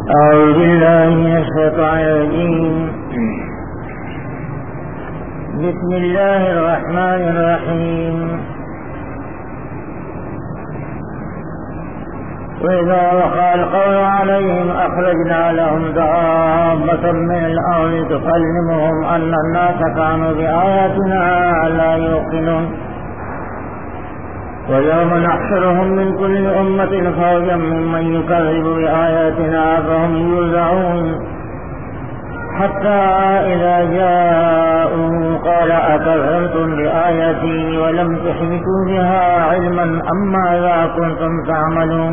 أعوذ بالله من الشيطان الرجيم. بسم الله الرحمن الرحيم. وإذا وقع القول عليهم أخرجنا لهم دابة من الأرض تكلمهم أن الناس كانوا بآياتنا لا يوقنون ويوم نحشرهم من كل أمة فوجا ممن يكذب بآياتنا فهم يوزعون حتى إذا جاءوا قال أكذبتم بآياتي ولم تحيطوا بها علما أم ماذا كنتم تعملون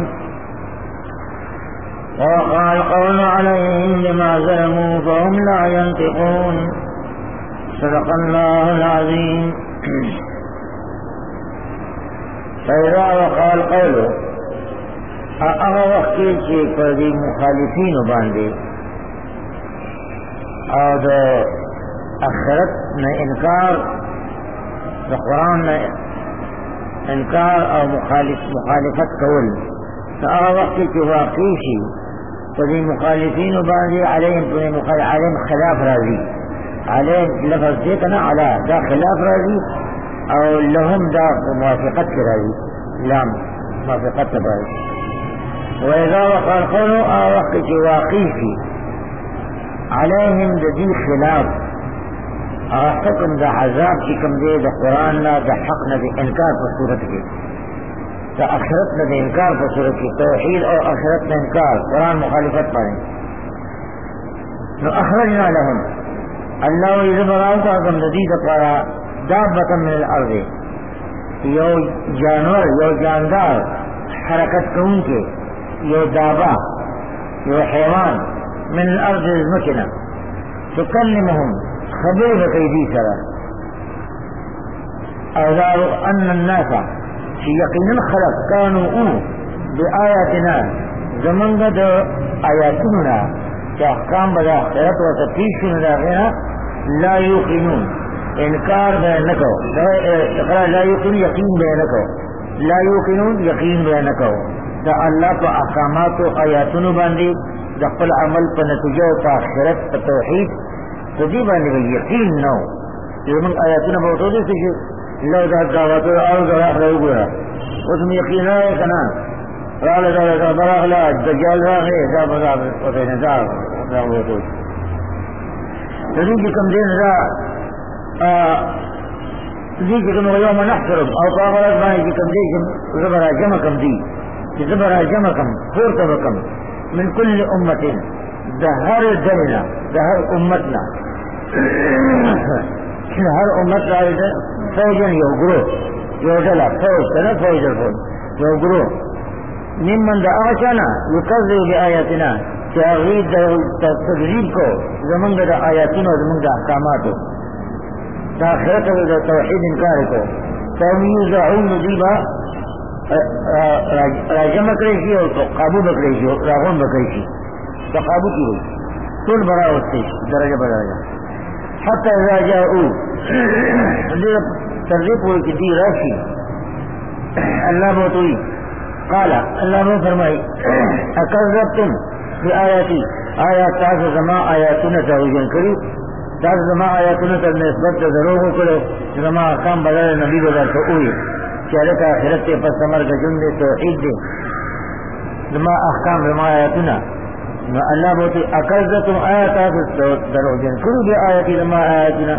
ووقع القول عليهم بما ظلموا فهم لا ينطقون. صدق الله العظيم. فإذا وقع القول اغا وقت چې پر دې مخالفینو باندې او د آخرت نه انکار د قرآن نه انکار او مخالفت کول هغه وخت چې واقع شي پر دې مخالفینو باندې علیهم خلاف راځي. علیهم لفظ دې کنه علی دا خلاف راځي او لهم دا موافقت کی راځي لام موافقت راځي. وإذا وقع القول وقت چې واقع شي علیهم د دې خلاف حکم د عذاب چې کوم دی د قرآن نه د حق نه د انکار په صورت کې د آخرت نه د انکار په صورت کې توحید او آخرت نه انکار قرآن مخالفت باندې نو اخرجنا لهم الله یذبران تاسو د دې لپاره دابة من الارض یو جانور یو جاندار حرکت کون کے یو دابا یو حیوان من الارض المکنہ تکلمهم خبر بقیدی سرا اوزار ان الناس یقینا خلق کانو بآیاتنا زمانگا دو آیاتنا چا احکام بدا آخرت و تفیشن داغینا لا یوقنون انکار بیان نکو لا یقین یقین بیان نکو لا یقینون یقین بیان نکو دا اللہ پا احکامات و آیاتونو باندی دا قل عمل پا نتیجہ پا آخرت پا توحید تو دی باندی با یقین نو یہ من آیاتونو بہتو دی سشو لو دا دعواتو آو دا راخلو گورا اس میں یقین آئے کنا رالا دا براغلا دجال راغے دا بزاب وطین دا بہتو تدین کم دین دا ذکر یوم نحشرهم او قابلت باندې چې کوم دي زبر جمع کم دي چې زبر جمع کم پورته وکم من كل امه هر دلنا هر امتنا هر امت راځي فوجن یو ګرو یو ډله فوج کنه فوج یو ګرو ممن دا اچانا یکذب بآیاتنا چې هغه د تکذیب کو زمونږ د آیاتونو زمونږ د احکاماتو دا آخرت و دا توحید انکار کو فهم یوزعون نجیبا راجم بکریشی اور قابو بکریشی راغون بکریشی تو قابو کی ہوئی طول برا ہوتی درجہ بدرجہ حتی اذا جاؤ ترغیب ہوئی کہ دی راشی اللہ بہتوئی قالا اللہ نے فرمائی اکذبتم فی آیاتی آیات تاز زمان آیاتون تاویجن کری تاز زمان آیاتون تر نسبت دروغ کرو زمان احکام بدل نبی بدل تو اوئی چالک آخرت کے پس سمر کا جن دے توحید دے زمان احکام زمان آیاتون اللہ بہتی اکذبتم آیاتات دروغ جن کرو بی آیاتی زمان آیاتون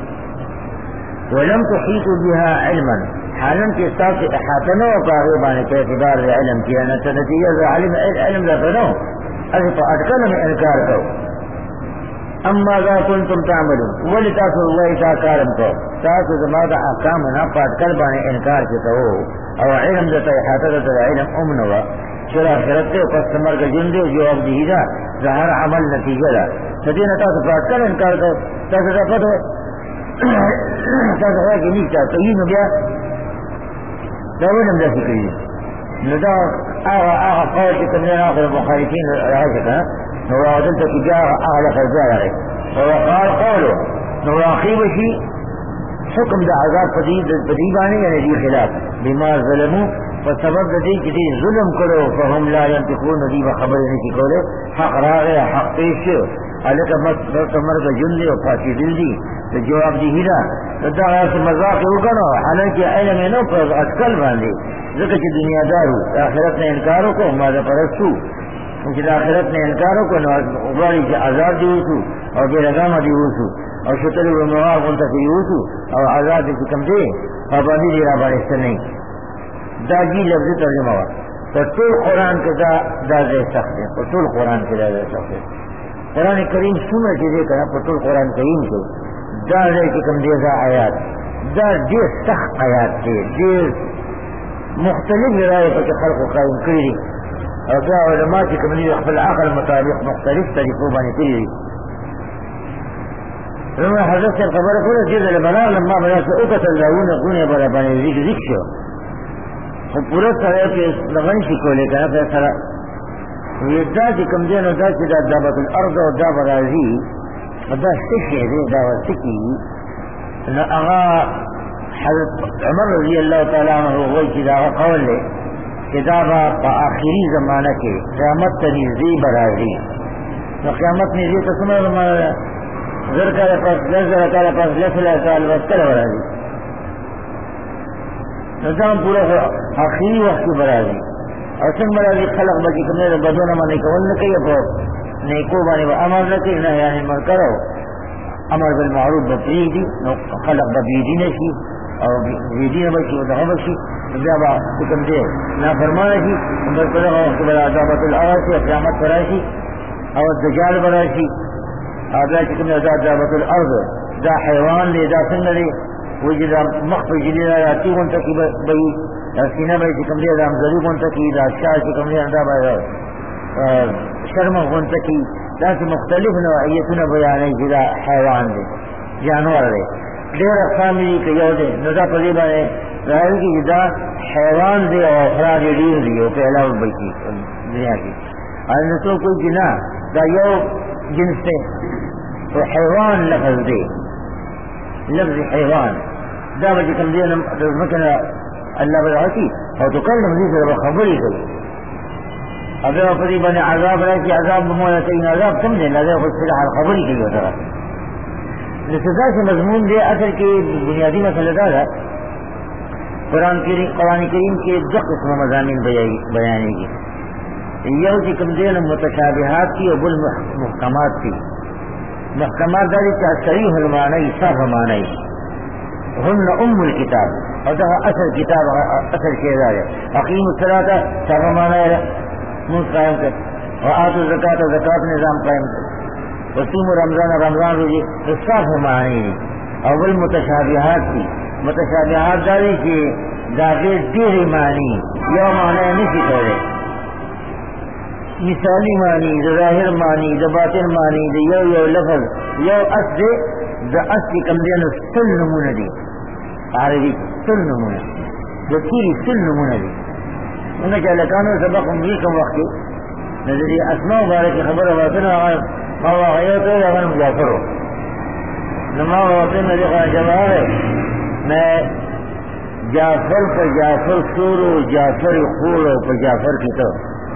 ولم تحیطوا بها علما حالا کہ استاذ سے احاطنو قاغیبان کے اعتبار علم کیا نتیجہ علم لفنو اگر تو اٹکل میں انکار کرو اما ذا کنتم تعملون ولی تاسو اللہ تا کارم کو تاسو زمان احکام نا پاٹکل بانے انکار کے تو او علم دتا احاطہ دتا علم امنوا شرع شرطے پس سمر کا جندے جواب دیدہ ظاہر عمل نتیجہ دا ندینا تاسو پاٹکل انکار کرو تاسو دا فتو تاسو ہے کہ نہیں چاہتا یہ نبیا دا ولم دا فکری ندا آغا قول كتنين آخر المخالفين رأيتك نوادلت تجاه أهل خزائر وقال قوله نراقب شيء حكم دا عذاب بديباني يعني دي خلاف بما ظلموا فسبب دې چې دې ظلم کړو فهم لا ينطقون دې خبرې نشي کولای حق راغی حق پیش الک مرګ جون دی او فاصله دی د جواب دی هدا دا هغه مذاق وکړو حالانکه علم نه پر اټکل باندې ځکه چې دنیا دارو آخرت نه انکار وکړو ما ده پرستو چې د آخرت نه انکار وکړو نو غواړي چې عذاب دی وسو او به رقم دی وسو او شتل ورنوار غونته دی وسو او عذاب دې کوم دی په باندې دی را باندې نه دا جی لفظ ترجمه وا په ټول قران کې دا ځای سخت دی په ټول قران کې دا ځای سخت دی قران کریم څومره چې دی کنه په ټول قران کریم کې دا ځای کې کوم دی دا آیات دا ډېر سخت آیات دی ډېر مختلف رائے په خلق قائم کړی او دا علماء چې کوم دی خپل عقل مطابق مختلف طریقو باندې کړی نو حضرت خبره کوله چې د بلال لما بیا څه وکړل راونه غونه باندې ذکر شو خو پورا سره کې لغن شي کولای کنه په سره وی دا چې کوم دی نو دا چې دا دابت الارض او دا برازي دا شي دی دا وسکی نو هغه حضرت عمر رضی الله تعالی عنہ وایي چې دا قول له کتابه په آخري زمانہ کې قیامت ته نږدې برازي نو قیامت نږدې ته څومره زر کاله پس لزر کاله پس لسله کاله وسکره برازي نظام پورا آخری وقت کی برازی اور سنگ برازی خلق بچی کم نے بدون امر نہیں کول نہ کہی پر نیکو بانے امر نہ کہی نہ یعنی مر کرو امر بالمعروف بپریدی خلق ببیدی نشی اور بیدی نہ بچی ودہ بچی جب کم دے نہ فرمانا شی امر کرو وقت برا عذابت الارض قیامت براشی اور دجال براشی آدھا چکم نے عذابت الارض دا حیوان لے دا سنگ لے وجد مخفي جليل آياتي وانتكي بي سينا بي چکم دي ادام ضروب وانتكي دا شاہ چکم دي اندا بي شرمخ وانتكي دا سی مختلف نوعیتنا بیانی جدا حیوان دي جانور دي دیر اقسامی دی که یو دي ندا پذیبا نے رائل کی جدا حیوان دي او افراد دیر دي او پہلا بیتی دنیا کی نسو کوئی جنا دا یو جنس دي تو حیوان لفظ دي لفظ حیوان دا بچی کم دینا مکنا اللہ بدعاتی اور تو کل نمزی سے خبری کری اگر اپنی بنے عذاب رہے کہ عذاب بمونا تین عذاب کم دینا اگر خود صلاح خبری کری ہوتا رہا لسزا سے مضمون دے اثر کی بنیادی مسئلہ دا قرآن کریم کے دو قسم مضامین بیانی کی یہ کہ کم دینا متشابہات کی اور بالمحکمات کی محکمات داری کا صریح المعنی صاف معنی ہن ام الکتاب اور ده اصل کتاب اصل شیء ہے اقیم الصلاۃ صاف معنی منہ قائم کر وآتوا الزکاۃ زکات نظام قائم کر وصوم رمضان روزے صاف معنی اول متشابہات کی متشابہات داری کی داخل دیر معنی یو معنی نہیں کرے مثالی معنی ظاہر معنی باطن معنی یو لفظ یو اصل دا اصل کم دین سل نمونہ دی عربی سل نمونہ جو پوری سل نمونہ دی انہیں کیا لکانو سبق امری کم وقتی نظری اسماء بارے کی خبر واتنا ماوا غیرت ہے اگر مجافر ہو نما واتن نجی خواہ جواب ہے میں جعفر پر جعفر سورو جعفر خورو پر جعفر کی تو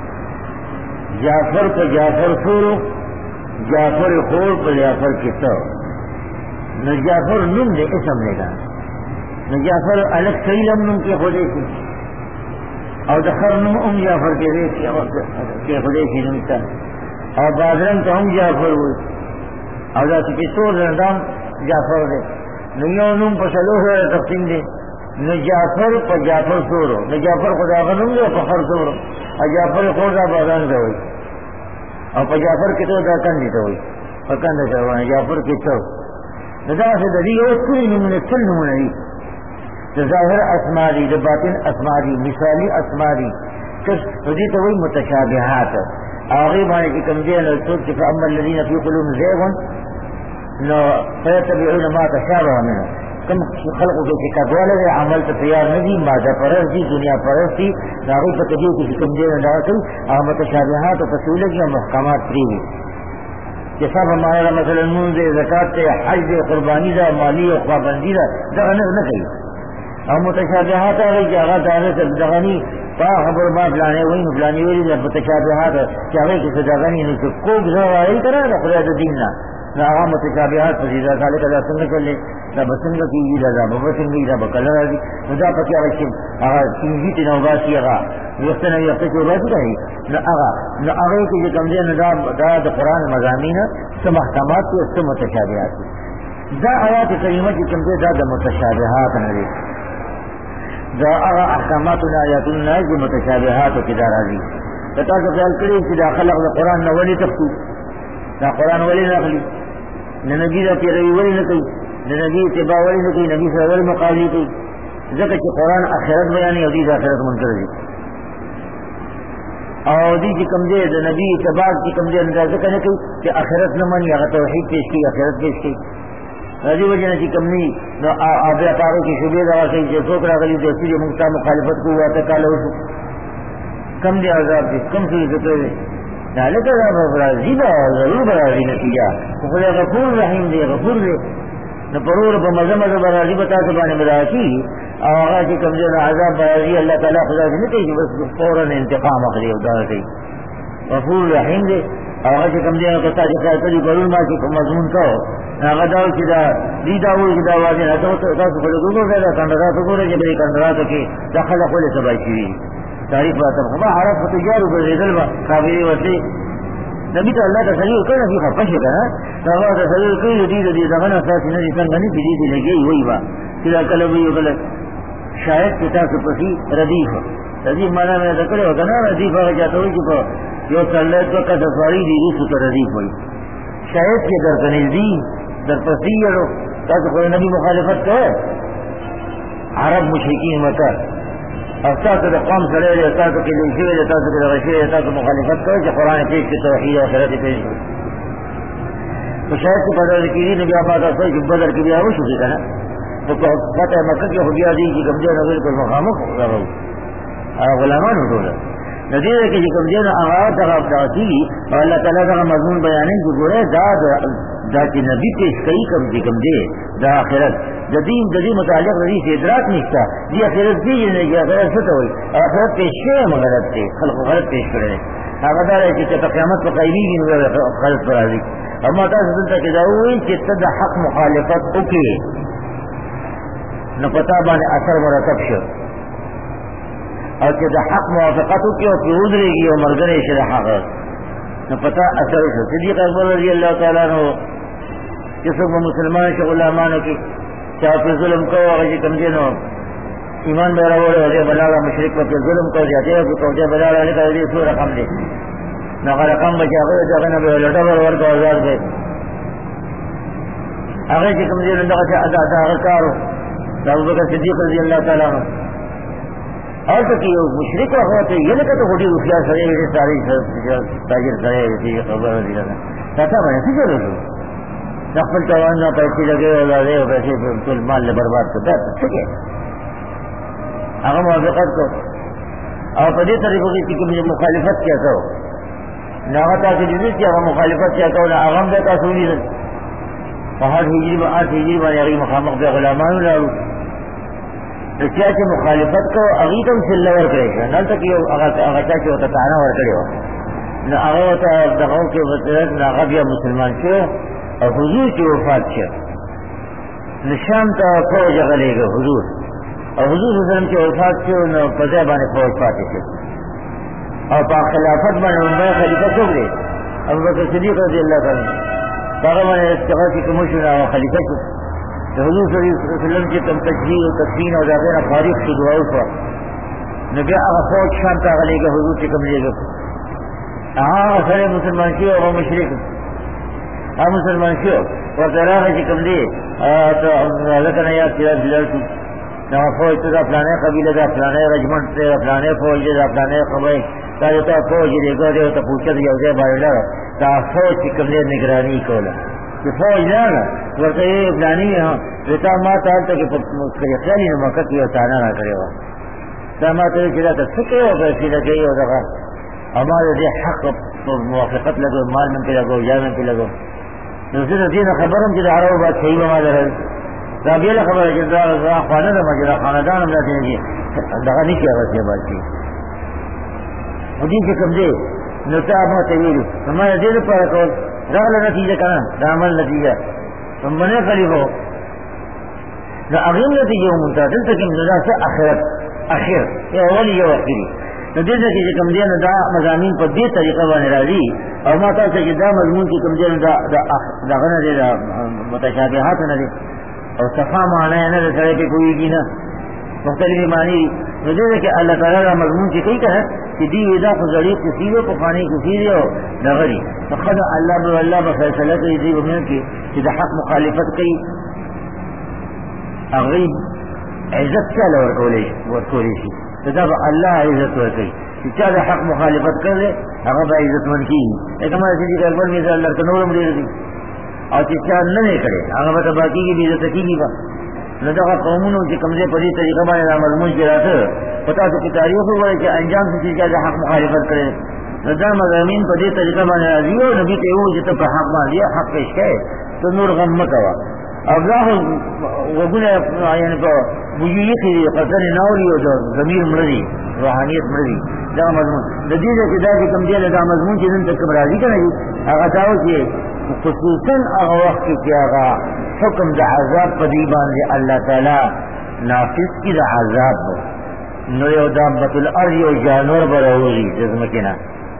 جعفر پر جعفر خورو جعفر خور پر جعفر کی تو نہ جعفر نم دے اسم لے گا نہ جعفر الگ صحیح لم نم کے خودے کی اور دخر نم جعفر کے دے کے خودے کی نمتا اور بادرن تو ہم جعفر ہوئی اور ذاتی کی سور رندام جعفر دے نہ یوں نم پر سلوح رہے تقسیم دے نہ جعفر پر جعفر سورو نہ جعفر خدا نم دے فخر سورو اور جعفر خدا بادرن دے ہوئی اور پر جعفر کی تو دا کن دیتا ہوئی فکن دیتا ہوئی جعفر کی تو ندا سے دلی ہو کلی نمونے کل نمونے دی ظاہر اسما دی باطن اسما دی مثالی اسما دی کس فدی تو وہی متشابہات آغیب آنے کی کمزیر نرسول کی فأما الذین فی قلوب زیغن نو فیتبعون ما تشابہ منه کم خلقوں کے شکاک والے عمل تو تیار نہیں مادہ پرست دی دنیا پرست دی ناغیب فتدیو کی کمزیر نرسول اور متشابہات و فصولے کی محکمات پریوی کہ سب ہمارا مثلا منز زکات حج قربانی دا مالی و خوابندی دا نہ کہی او متشابهات هغه چې هغه دغه دغني تا خبر ما فلانه وایي فلانه وایي د متشابهات چې هغه کې څه دغني نه کوم ځای کړه د خدای د دین نه هغه متشابهات په دې ځای کې دا څنګه کولې دا بسنګ کیږي دا بسنګ دا بکله راځي دا پکې راځي هغه چې نو باسي هغه وخت نه یو څه ورته دی نو هغه کې کوم دې نه دا د قران مضامین سم احکامات او سم متشابهات دا آیات کریمه چې کوم دې دا د متشابهات نه دي دا هغه احکامات او آیاتونه چې متشابهات کې دا راځي دا تاسو خیال کړئ چې دا خلق د قران نه ولې تفسیر دا قران ولې نه اخلي نه نبی دا پیروي ولې نه کوي نه نبی اتباع ولې نه کوي نبی سره ولې مقابله کوي ځکه چې قران آخرت بیانې او دې آخرت منکر دي او دې چې کوم دې د نبی اتباع چې کوم دې انداز کنه کوي چې آخرت نه مانی هغه توحید پیش کوي آخرت پیش کوي راځي وجه چې کوم نه نو اوبه پاره کې شوبې دا وایي چې څوک راغلي د دې موږ مخالفت کوو ته کاله وشو کم دې عذاب دې کم څه دې دا لکه دا راځي دا ضرور راځي نتیجه خو دې غفور رحیم دې غفور دې نو پرور په مزه مزه راځي به تاسو باندې مدارکی او هغه چې کوم دې عذاب راځي الله تعالی خدای دې نه کوي بس فورا انتقام اخلي او دا کوي غفور رحیم دې هغه چې کوم دې په تاسو کې دې ګورل ما چې کوم مضمون کو هغه دا چې دا دې دا وایي دا واځي نه تاسو په دغه ځای دا څنګه تاسو ګورئ چې دې کندراتو کې داخله خپل سبا شي تاریخ راته ما عرف تجارو بزیدل با خابری وسی نبی ته الله تسلیل کړه چې خپشه کړه دا هغه تسلیل کوي دې دغه اساس نه دي څنګه نه دي لګي وای با چې دا کله وی وکړه شاید چې تاسو پسې ردیف معنا مې ذکر وکنه ردیف هغه چاته وي چې یو صلیت وکړه د سواری دی رسو ته ردیف وای شاید چې درکنه دي در پسې یو تاسو خو نبی مخالفت کوي عرب مشرکین مکه او تاسو د قوم سره له تاسو کې د شی له تاسو کې د شی تاسو مخالفت کوي چې قران کې چې توحید او آخرت پیش کوي تو شاید چې په دغه کې نبی آباد تاسو چې بدر کې بیا وشو کنه تو فتح مکه کې خو بیا دي چې کوم ځای نه بالکل مخامخ راغلو هغه غلامانو ټول د دې کې کوم ځای نه هغه دغه تاسو او الله تعالی دغه مضمون بیانې چې ګوره دا چې نبی پیش کوي کوم دی د آخرت د دې متعلق د دې ادراک نشته دې آخرت دې نه کې آخرت څه ته وایي آخرت پیش شوی مغلط دی خلق غلط پیش کړي هغه دا چې په قیامت په قیبی نو غلط راځي اما تاسو دلته کې دا وایي چې ته د حق مخالفت وکړي نو پتا باندې اثر مرتب شو او چې د حق موافقت وکړي او په ودرېږي او مرګري شي د حق نو پتا اثر شو صدیق اکبر رضی الله تعالی عنہ چې څوک مسلمان شي غلامانو کې چا په ظلم کوي هغه کم دي نو ایمان به راوړي او دې بلاله مشرک په ظلم کوي چې هغه په دې بلاله نه کوي څو رقم دي نو هغه رقم به هغه دغه نه به لټه ورکړي آزاد دي هغه چې کم دي نو هغه کارو دا ابوبکر صدیق رضی الله تعالی عنہ اور تو کہ مشرک ہوتے یہ نہ کہ تو ہوٹی روپیہ سرے ساری تاجر سرے خبر رضی اللہ تھا میں ایسی ضرور نقل تواننا پیسے لگے اور پیسے کل مال برباد کرتا ہے ٹھیک ہے اگر موافقت کو اور پدی طریقوں کی کہ مجھے مخالفت کیا کرو ناغتا کی جدید کیا مخالفت کیا کرو نہ اغم دیتا سولی پہاڑ ہجری میں 8 ہجری میں یعنی مخامق بے غلامان لارو تو کیا کہ مخالفت کو اغیتم سے لور کرے گا نہ تک یہ اغتا کی ہوتا تانا ور کرے ہو نہ اغتا دغاؤں کے وطرت نہ غبیہ مسلمان چھو اور حضور کی وفات چھو نشام تا فوج غلے گا حضور اور حضور صلی اللہ علیہ وسلم کی وفات چھو نہ فضے بانے فوج پاتے چھو اور پا خلافت بانے انہوں خلیفہ چھو گئے ابو بکر صدیق رضی اللہ تعالی فاغم نے استغاث کی کمشن اور خلیفہ چھو حضور صلی اللہ علیہ وسلم کی تم تجزیل و تکفین اور داغیر فارغ کی دعاؤں پر نبی آغا فوج شام تا غلے گا حضور کی کم لے گا اثر مسلمان کی اور مشرک مسلمان کی اور تراغ کی کم لے تو لکن یاد سیرا بلال کی نہ فوج تو دا فلانے قبیلہ دا فلانے رجمنٹ سے فلانے فوج دا فلانے قبائل تا فوج دے گا دے تو پوچھا دیا دے بارے لگا تا فوج کی کم لے نگرانی کولا کہ فوج لانا ورطا یہ ابلانی ہے رتا ما تالتا کہ خیالی نمکہ کی اتانا نہ کرے ہوا تا ما تالتا چلا تا سکے ہو پیسی لگئی ہو دقا ہمارے دے حق موافقت لگو مال من پہ لگو یا من پہ لگو نصیر دین خبرم چلا عرب بات صحیح بما در دا بیله خبره چې دا خانه د مجرا خاندان هم راځي دغه نشي هغه څه باندې او دې چې کوم دی نو تا ما ته ویلو ما دې لپاره کول راغله نتیجه کنه دا عمل نتیجه هم باندې خلیفو دا اغیم نتیجه مونږ ته دلته کې دا څه اخر یو ولی یو اخري نو دې چې کوم دی نو دا مضامین په دې طریقه باندې راځي او ما تاسو چې دا مضمون چې کوم دی دا غنه دي دا متشابهات نه دي او صفا معنی نه سره کې کوئی نه مختلف معنی نو دې کې الله تعالی دا مضمون چې کوي کنه چې دی ودا خو ځړي کثیره په خاني کثیره او دغري فقد الله به فیصله کوي دې ومن کې چې د حق مخالفت کوي هغه عزت چاله ورکولې شي دا به الله عزت ورکوي چې چا د حق مخالفت کوي هغه به عزت ورکړي کما چې د خپل مثال درته نور مړي دي او چې چا نه کړي هغه به باقي کې عزت کیږي با نو دا قومونو چې کوم ځای په دې طریقه باندې مضمون کې راځي پتا څه چې تاریخ وایي چې انجام څه چې د حق مخالفت کړي نو دا مضامین په دې طریقه باندې راځي او نبی ته وایي چې په حق باندې حق پېښ کړي ته نور غم مکوا الله وګونه یعنی په وجودي کې قدر ناوري او ضمیر مړدي روحانيت مړدي دا مضمون د دې چې دا کوم دی دا مضمون چې نن تک راځي کنه هغه تاسو چې خصوصا هغه وخت کې هغه حکم د عذاب په دی باندې الله تعالی نافذ کی د عذاب نو یو دابۃ الارض یو جانور براوي جسمکنا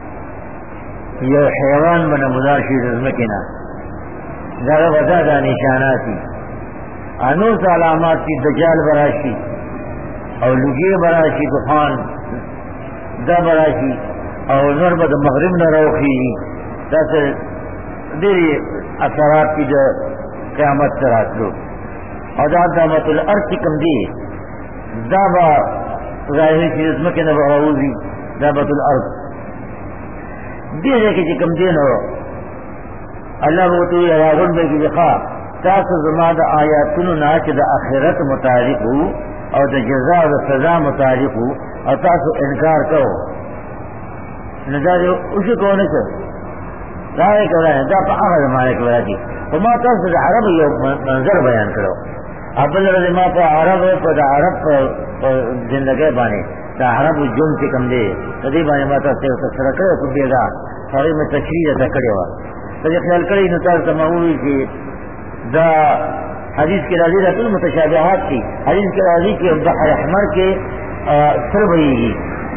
یو حیوان باندې مدارشي جسمکنا دا وجہ دا نشاناتی انوس علامات کی دجال براشی او لگی براشی طوفان دا براشی او نور بد مغرب نہ روخی دا سے دیری اثرات کی جو قیامت سرات لو او دا دامت الارض کم دی دا با ظاہری چیز مکہ نبا غوزی دامت الارض دیرے کی کم دی نو اللہ بوتو راغن بے کی لخوا تاسو زما د آیاتونو نه چې د آخرت متعلق او د جزاء او سزا متعلق او تاسو انکار کوو نو دا اوس کوونه څه دا یې کوي دا په هغه زمانه کې راځي او ما تاسو د عرب یو منظر بیان کړو ابل ورځ ما په عرب په د عرب ژوندۍ باندې د عرب جون کې کم دی د دې باندې ما تاسو سره کړو په دې دا هغه مې تشریح کړې و ته خیال کړئ نو تاسو معلومي چې دا حدیث کے راضی رسول متشابہات تھی حدیث کے راضی کے بحر احمر کے سر بہے گی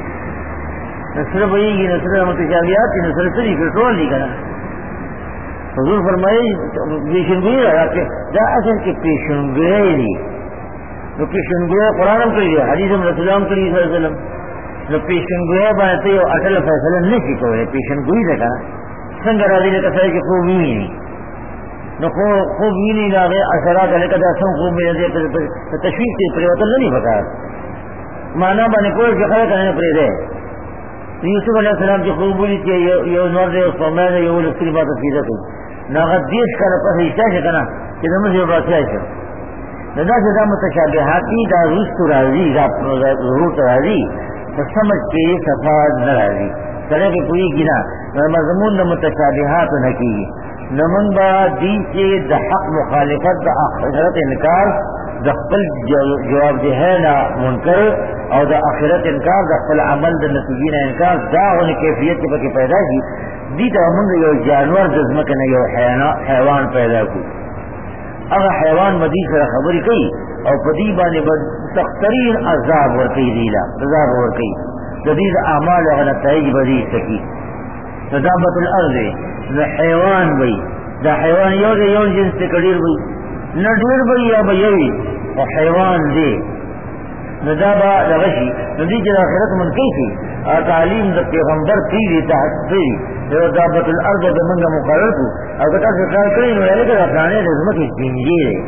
نصر متشابہات کی نصر سری کنٹرول نہیں کرنا حضور فرمائے پیشنگوئی رہا کہ دا اصل کے پیشنگوئی نہیں تو پیشنگوئی قرآن ہم کری حدیث ہم رسول ہم کری صلی اللہ علیہ وسلم تو پیشنگوئی بانتے ہو اٹل فیصلہ نہیں سیکھو ہے پیشنگوئی رکھا سنگ راضی نے کہا کہ خوب ہی نہیں نو خوب ہی نہیں لاغے اثرات علیکہ دا سن خوب میں دے تشویش سے پریوتن نہیں پکا مانا بانے کوئی جخرہ کرنے پرے دے یوسف علیہ السلام کی خوب بولی تھی یہ نور دے اس فرمائے دے یہ لسکری بات افیدہ کو ناغت دیش کا لپس ایسا شکنا کہ نمز یہ بات ایسا ندا سے دا متشابہاتی دا روست راضی دا ضرورت راضی سمجھ کے صفاد نہ راضی طرح کے کوئی گنا مضمون دا متشابہات نہ کی نمن با دین کے دا حق مخالفت دا آخرت انکار دا خپل جواب دہینا منکر او دا آخرت انکار دا خپل عمل دا نتیجین انکار دا غنی کیفیت کے پاکی پیدا کی دیتا من یو جانور جزمکن یو حیوان پیدا کی اگر حیوان مدید سے خبری کئی او پدی بانے تخترین عذاب ورکی دیلا عذاب ورکی جدید اعمال اغنى تایج بدید سکی تدابت الارض دا حیوان بھئی دا حیوان یو دے یو جنس تے کڑیر بھئی نہ ڈیر بھئی یا بھئی و حیوان دے ندا با لغشی ندی جل آخرت من کیسی تعلیم دا پیغمبر تیری تحت تیری دابت الارض دا منگا مقرر کو اگر تا سکار کریں نو یعنی کہ افرانے رزمکی جنگی دے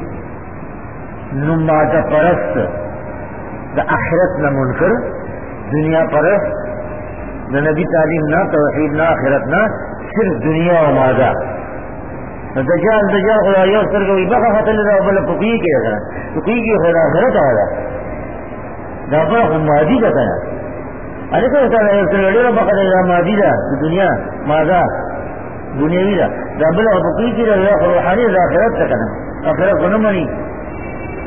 نمادہ پرست دا آخرت نہ منکر دنیا پرست نہ نبی تعلیم نہ توحید نہ آخرت نہ صرف دنیا و مادہ دجال خدا یو سرگوی بقا خطل دا بلا پقی کے رکھنا پقی کی خدا آخرت آگا دا بلا خود مادی دا کنا علیکہ خدا یو سرگوی بقا دا مادی دا دنیا مادہ دنیاوی دا بلا پقی کی رکھنا روحانی دا آخرت دا کنا آخرت خنمانی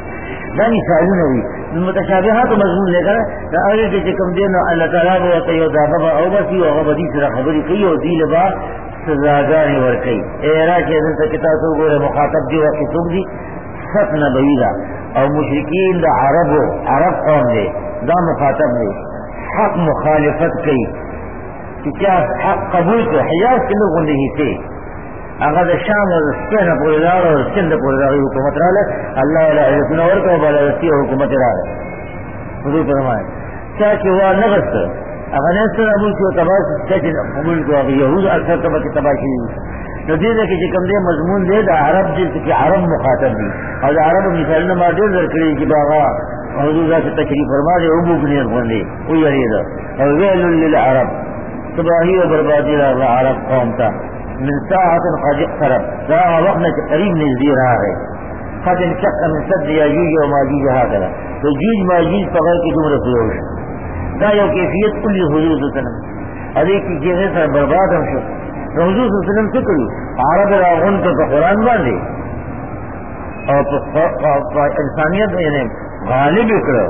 دا مثالونه وي متشابهات مضمون لے کر دا هغه کې چې کوم دین الله تعالی ورته یو دغه او بسی او هغه دې سره خبرې کوي او دې لبا سزاګانې ورکوي ایرا چې دلته کتاب وګوره مخاطب دی او څوک دی فتنه بویلا او مشرکین د عرب قوم دی دا مخاطب دی حق مخالفت کوي چې کیا حق قبول کوي حیاس کې نو غونډه هیته هغه د شام او سپین په لاره او سند په لاره حکومت رااله الله ولا عزت نور کو بل رسي حکومت رااله حضور فرمایي چې وا نغست هغه نه سره موږ ته تباس چې قبول کوي يهود اکثر ته تباشي نو دې کې کوم دې مضمون دی د عرب دې چې عرب مخاطب دي او د عرب مثالونه ما ډېر ذکر کړی چې باغا حضور ذات تشریف فرمایي او موږ نه غوندي او یریدا او ویل للعرب تباہی و بربادی را عرب قوم تا من ساعت قد اقترب دا وقت قریب نزدی رہا ہے قد انشق من صد یاجوج و ماجوج هكذا تو جوج ماجوج بغیر کی دم رسول دا یو کیفیت کلی حضور صلی اللہ علیہ وسلم ادھے کی جگہ سے برباد ہم شو حضور صلی اللہ علیہ وسلم فکری عرب راغن تو قرآن باندھے اور انسانیت یعنی غالب اکڑو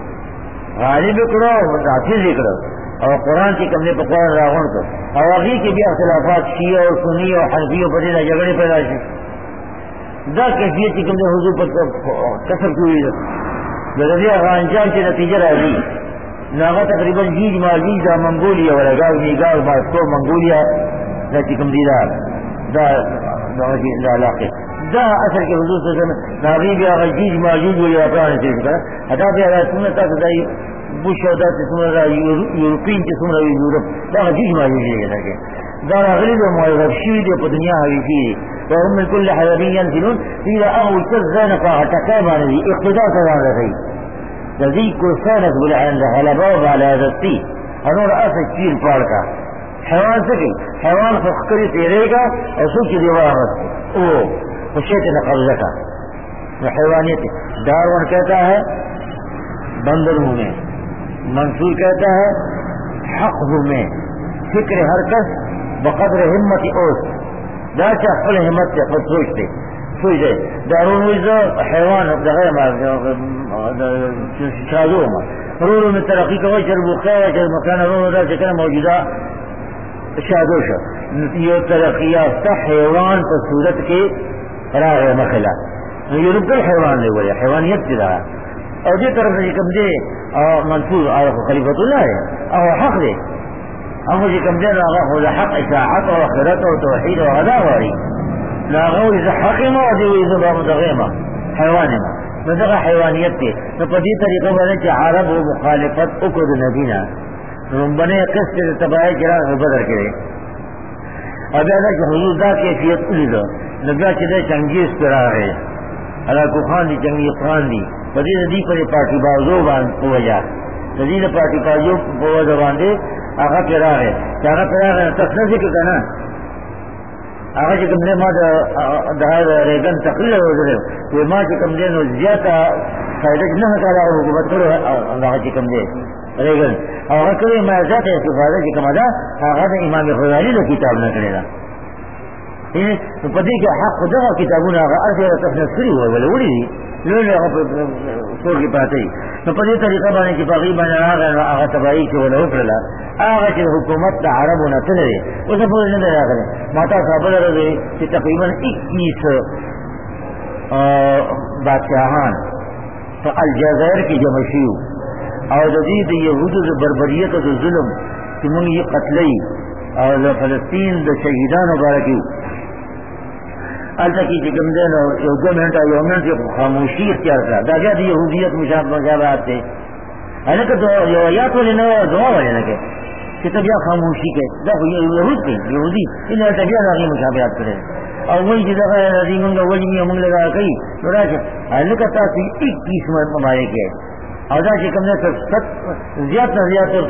حافظ اکڑو اور قرآن کی کم نے قرآن راغن کو اور ابھی کے بھی اختلافات شیعہ اور سنی اور حنفی اور بدینا جھگڑے پیدا ہوئے دا کیفیت کی کم نے حضور پر کسر کی ہوئی جگہ انجام کے نتیجہ راضی ناغا تقریباً جیج ماجیج دا منگولیا اور اگاو نیگاو ماسکو منگولیا دا چکم دیدہ دا علاقے دا اثر کے حضور صلی اللہ علیہ وسلم ناغی بھی آغا جیج ماجیج ہوئی اپرانے سے کرا حتا بھی آغا سنتا کدائی بوش او دا سمرا یورپین چې سمرا یورپ دا هیڅ معنی نه لري دا غریب موظف شي د په دنیا هغه وهم من كل حيوان ينزلون الى اول كذا فاتكابر اقتداء تراغي الذي كسانت بالعند على باب على ذاتي انور اسه چیر پاڑ کا حیوان سے حیوان فخری تیرے گا اور سوچ دیوار او خشیت قبضہ کا حیوانیت داروین کہتا ہے بندروں میں منصور کہتا ہے حق میں فکر ہر کس بقدر ہمت اوس دا چاہل ہمت سے خود سوچتے دارون حیوان شادو رورو میں ترقی کا وجہ بخیر وجہ مکان رورو دا چکن موجودہ شادو شا یہ ترقی یافتہ حیوان پر صورت کے راغ مخلا یہ رب الحیوان لے بولے حیوانیت کی رہا اور یہ طرف سے کم دے منصور عارف خلیفۃ اللہ ہے اور حق دے ہم یہ کم دے راغا خود حق اشاعت اور خیرت اور توحید اور غدا واری لاغو اذا حقیمہ اور دیو اذا بامدغیمہ حیوانیمہ مدغا حیوانیت کے تو پدی طریقہ بنے کہ عرب و مخالفت اکد نبینا رنبنے قسط تباہی جران بدر کرے اب ایسا کہ حضور دا کیفیت کلی دو نبیہ چلے چنگیز پر آگئے علاقو خان دی چنگیز خان دی پدی ندی پر پارٹی بازو وجہ ندی پارٹی بازو وجہ باندھے آگا پر آگئے آگا پر آگئے تصنع ذکر کرنا آگا چکم دے ماں دہار ریگن تقریر ہو جائے وہ ماں چکم دے نو زیادہ فائدہ نہ ہٹا حکومت کرو آگا چکم دے ریگن آگا کرے میں زیادہ استفادہ چکم ادا آگا نے امام غزالی نے کتاب نہ کرے گا پدی کے حق خدا کتابوں نے آگا ارض تصنع کری ہوئے بولے اڑی لوگ سور کی بات ہے تو پدی طریقہ بانے کی باقی بانے آگا تباہی سے وہ اکڑلا آگا چل حکومت دا عرب ہونا چلے وہ سب پورے نہیں رہا کریں ماتا صاحب رہے کہ تقریباً 21 بادشاہان الجزائر کی جمشیو اور جدید یہود بربریت و ظلم کہ من یہ قتلی اور فلسطین دا شہیدان مبارکی التا کی جگمدین اور دو منٹ خاموشی اختیار کرا دا جا دی یہودیت مشابہات تھے حالانکہ یویات والے نو دعا والے نہ کہ طبیعہ خاموشی کے یہود کے یہودی انہیں طبیعہ راغی مشابہات کرے اور وہی جگہ رضی منگا ولی میں منگ لگا کئی حالانکہ تاثیر 21 ممالک ہے اور دا کم نے زیادہ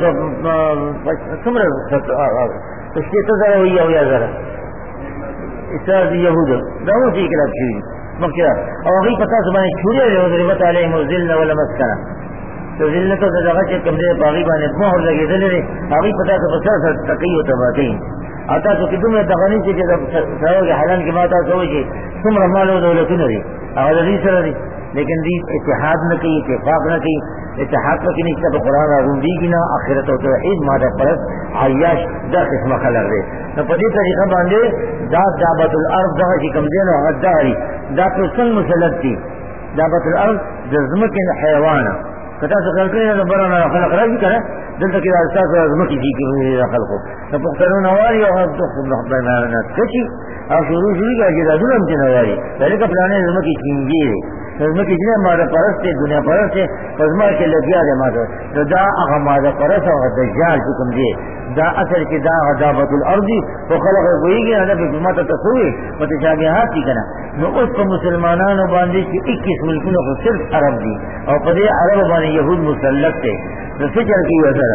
سمر اس کے تو ذرا ہوئی یا ذرا اسرار دی یہود دعو سی کلاب شوئی مقصد اور اگئی پتہ سبانے چھوڑے رہے وضربت علیہم الذلہ والمسکنہ تو ذلت و جگہ کے کم دے باغی بانے مہر لگے دلے رہے اگئی پتہ تو بسر تقی و تباتین آتا تو کہ تم نے تغنی سے کہ سرو کے حالان کی ماتا سوئی کہ تم رحمال و دولتون رہی اگر عزیز سر رہی لیکن دی اتحاد نہ کی، اتفاق نہ کی، اتحاد نہ کی نہیں کہ قرآن روندی کی نہ آخرت و توحید مادہ پرست عیاش دا قسم خلق دے نہ پدی طریقہ باندھے دا دعوت الارض دا کی کم دے نہ غداری دا تو سن مسلط تھی دعوت الارض جزمک حیوان کتا سے خلق کرے برنا خلق راضی کرے دل تک اساس جزمک تھی کہ خلقو نہ پخترون واری اور تو نہ کچھ اور شروع کا جدا ظلم کے نواری پہلے کا پلانے جزمک کی چینگی نظم کی جنہیں مادہ پرست ہے دنیا پرست ہے فضما کے لگیا دے مادہ تو دا اغا مادہ پرست اور دجال حکم دے دا اثر کی دا دعوت الارضی تو خلق ہوئی گیا نبی جمعہ تصوی متشابہات کی کنا نو اس کو مسلمانانو باندے کی 21 ملکوں کو صرف عرب دی اور پدے عرب باندے یہود مسلط تھے تو فکر کی وزر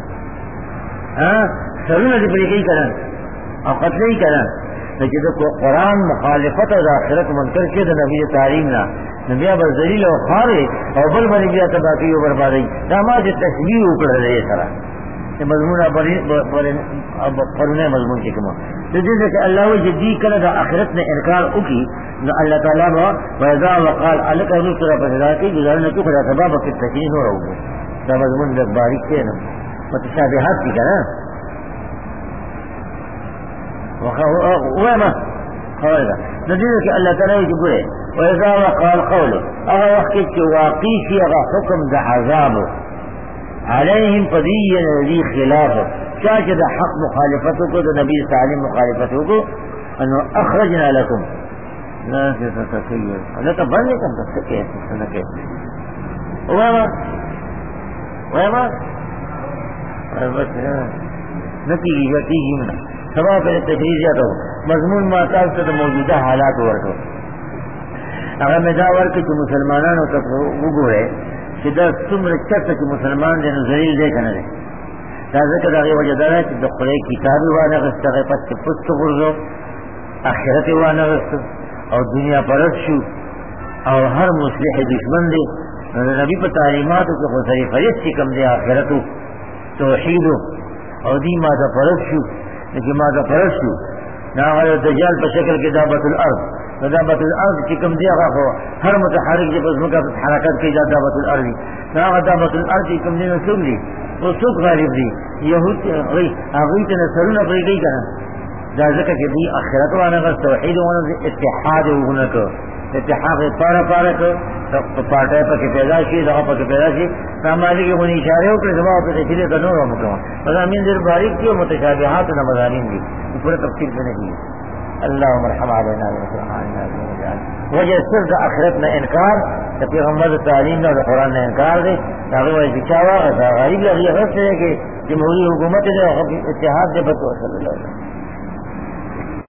سرون دی پریقی کرن اور قتل ہی کرن لیکن تو قرآن مخالفت اور آخرت منکر کے دا نبی تعلیم نہ نبیہ بر ذلیل و خارے اور بل بر نبیہ تباقی و بربادی داماد تشبیح اوپر رہے سرا یہ مضمون قرنے مضمون کی کمہ تو جیسے کہ اللہ جدی کرے دا آخرت نے انکار اکی نہ اللہ تعالیٰ وَإِذَا وَقَالْ عَلَكَ رُسُلَ فَجَدَاتِ گزارنے کی خدا سباب کی تشریح ہو رہا ہوں دا مضمون باریک کے نا متشابہات کی کنا وما قوله نجد الله تعالى يقول وإذا وقال قوله أغا وقت واقي في أغا حكم ذا عذابه عليهم فديا الذي خلافه شاكد حق مخالفتك ذا نبي تعليم مخالفتك أنه أخرجنا لكم لا تتكير لا تبنيكم تتكير وما نتيجي منه سبا پہ تشریح جاتا ہو مضمون معتاد سے موجودہ حالات ورکو اگر میں دا ورکی کہ مسلمانانو تک وگو ہے کہ دا سمر چکتا کہ مسلمان دے نظریل دے کنا دے دا ذکر دا غی وجہ دا ہے کہ دا قرآن کتابی وانا غستا غی پس کے پست غرزو آخرت وانا غستا اور دنیا پرست شو اور ہر مصلح دشمن دے نبی پر تعلیماتو کہ خسری فرست کی کم دے آخرتو توحیدو اور دی مادہ پرست شو لیکن ماذا پرستو نا دجال پر شکل کے دعوت الارض دعوت الارض کی کم دیا خو ہر متحرک جب اس مکہ حرکت کی دعوت الارض نا دعوت الارض کی کم دینا سن لی وہ سوک غالب دی یہود آغویت نسلون پر گئی کرنا دا ذکر کہ دی اخرت وانا غز توحید وانا اتحاد ہونا کو اتحاد پارا کو پارٹائی پر کے پیدا شی دعا پر کے پیدا شی سامالی کی غنی اشارے ہو کہ دعا پر تشریح کا نور مکمہ مضامین دیر باریک کی اور متشابہات نہ مضامین دی پورے تفصیل سے نہیں اللہ مرحم علینا وجہ صرف اخرت میں انکار کہ پیغمبر تعلیم اور قرآن نے انکار دے تاکہ وہ بچاوا غریب لگی غرض ہے کہ جمہوری حکومت دے اتحاد دے بطور صلی اللہ علیہ وسلم